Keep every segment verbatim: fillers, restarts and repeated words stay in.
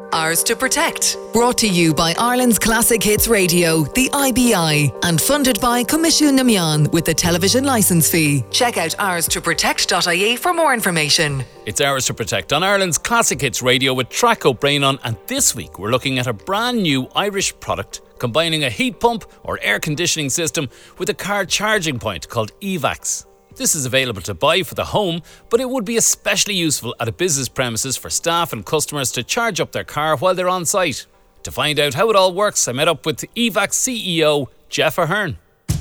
Ours to Protect. Brought to you by Ireland's Classic Hits Radio, the I B I, and funded by Comisiún na Meán with the television licence fee. Check out ours to protect dot I E for more information. It's Ours to Protect on Ireland's Classic Hits Radio with Track O'Brien on, and this week we're looking at a brand new Irish product combining a heat pump or air conditioning system with a car charging point called eVacs. This is available to buy for the home, but it would be especially useful at a business premises for staff and customers to charge up their car while they're on site. To find out how it all works, I met up with eVacs C E O Jeff Ahern.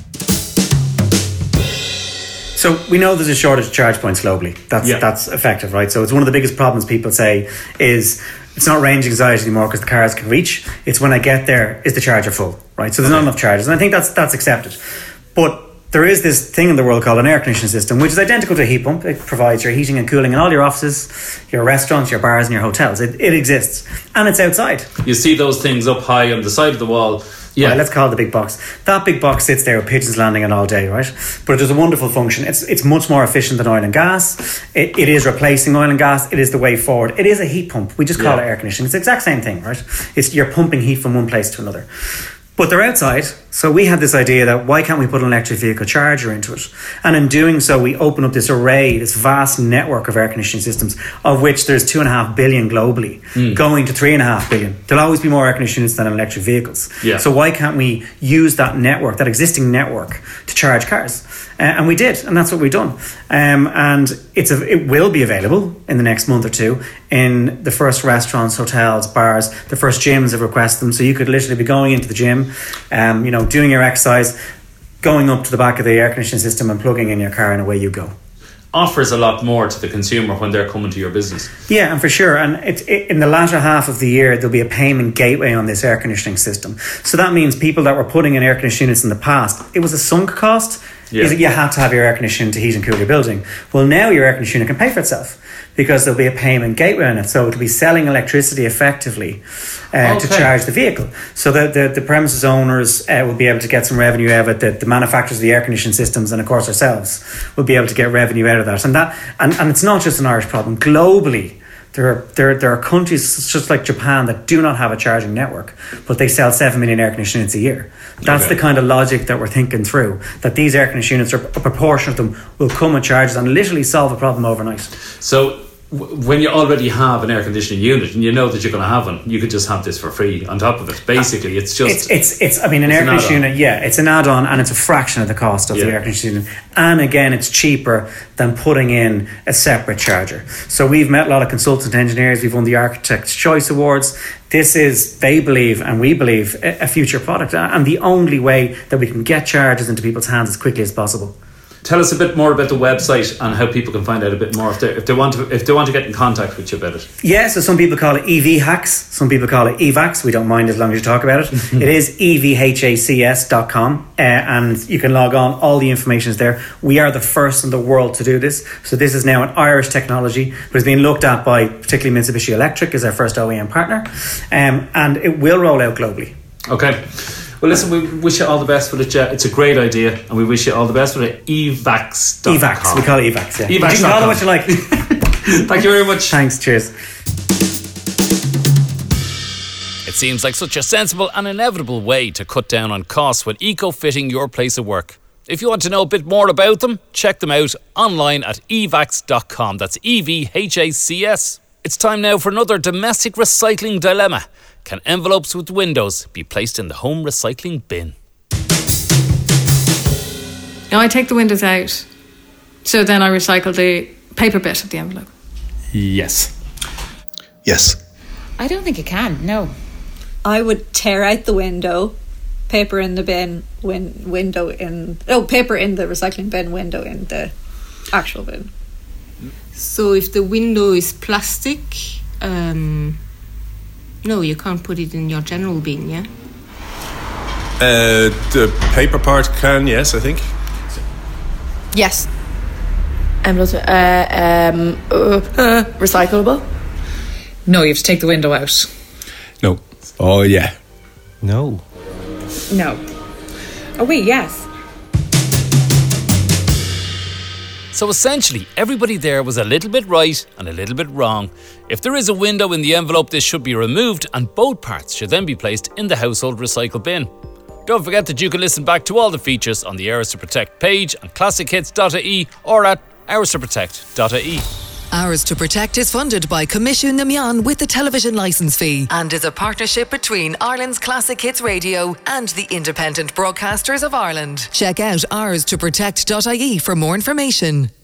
So we know there's a shortage of charge points globally. That's yeah. that's effective, right? So it's one of the biggest problems people say is it's not range anxiety anymore because the cars can reach. It's when I get there, is the charger full, right? So there's okay. not enough charges, and I think that's that's accepted. But there is this thing in the world called an air conditioning system, which is identical to a heat pump. It provides your heating and cooling in all your offices, your restaurants, your bars and your hotels. It, it exists. And it's outside. You see those things up high on the side of the wall. Yeah, right, let's call it the big box. That big box sits there with pigeons landing on all day, right? But it does a wonderful function. It's it's much more efficient than oil and gas. It, it is replacing oil and gas. It is the way forward. It is a heat pump. We just call yeah. it air conditioning. It's the exact same thing, right? It's you're pumping heat from one place to another. But they're outside, so we had this idea that why can't we put an electric vehicle charger into it? And in doing so, we open up this array, this vast network of air conditioning systems, of which there's two and a half billion globally, mm. going to three and a half billion. There'll always be more air conditioning units than electric vehicles. Yeah. So why can't we use that network, that existing network, to charge cars? Uh, and we did, and that's what we've done. Um, and it's a, it will be available in the next month or two in the first restaurants, hotels, bars. The first gyms have requested them, so you could literally be going into the gym, um, you know, doing your exercise, going up to the back of the air conditioning system and plugging in your car, and away you go. Offers a lot more to the consumer when they're coming to your business. Yeah, and for sure. And it, it, in the latter half of the year, there'll be a payment gateway on this air conditioning system. So that means people that were putting in air conditioning units in the past, it was a sunk cost. Yeah. Is it you had to have your air conditioning to heat and cool your building. Well, now your air conditioner can pay for itself because there'll be a payment gateway on it. So it'll be selling electricity effectively uh, okay. to charge the vehicle. So the, the, the premises owners uh, will be able to get some revenue out of it. The, the manufacturers of the air conditioning systems and, of course, ourselves will be able to get revenue out of that. And that and, and it's not just an Irish problem. Globally, There are, there, there are countries just like Japan that do not have a charging network, but they sell seven million air conditioning units a year. That's okay. the kind of logic that we're thinking through, that these air conditioning units, are, a proportion of them will come and charge and literally solve a problem overnight. So w- when you already have an air conditioning unit and you know that you're going to have one, you could just have this for free on top of it. Basically, it's just... It's, it's, it's I mean, an air conditioning unit, yeah, it's an add-on and it's a fraction of the cost of yeah. the air conditioning unit. And again, it's cheaper than putting in a separate charger. So we've met a lot of consultant engineers. We've won the Architect's Choice Awards. This is, they believe, and we believe, a future product and the only way that we can get chargers into people's hands as quickly as possible. Tell us a bit more about the website and how people can find out a bit more if they if they want to if they want to get in contact with you about it. Yeah, so some people call it E V hacks, some people call it eVacs. We don't mind as long as you talk about it. It is E V hacs dot com, uh, and you can log on. All the information is there. We are the first in the world to do this, so this is now an Irish technology, but it's being looked at by particularly Mitsubishi Electric as our first O E M partner, um, and it will roll out globally. Okay. Well, listen, we wish you all the best with it, Jeff. It's a great idea, and we wish you all the best with it. eVacs dot com. eVacs, we call it eVacs, yeah. eVacs. You can call it what you like. Thank you very much. Thanks, cheers. It seems like such a sensible and inevitable way to cut down on costs when eco-fitting your place of work. If you want to know a bit more about them, check them out online at evacs dot com. That's E V H A C S. It's time now for another domestic recycling dilemma. Can envelopes with windows be placed in the home recycling bin? No, I take the windows out. So then I recycle the paper bit of the envelope. Yes. Yes. I don't think it can, no. I would tear out the window, paper in the bin, win- window in... Oh, paper in the recycling bin, window in the actual bin. So if the window is plastic, um, no, you can't put it in your general bin, yeah? Uh, the paper part can, yes, I think. Yes. Envelopes, uh, um, uh, uh, recyclable? No, you have to take the window out. No. Oh, yeah. No. No. Oh, wait, yes. So essentially, everybody there was a little bit right and a little bit wrong. If there is a window in the envelope, this should be removed and both parts should then be placed in the household recycle bin. Don't forget that you can listen back to all the features on the Hours to Protect page on classic hits dot I E or at hours to protect dot I E. Hours to Protect is funded by Commission na Meán with the television licence fee and is a partnership between Ireland's Classic Hits Radio and the Independent Broadcasters of Ireland. Check out hours to protect dot I E for more information.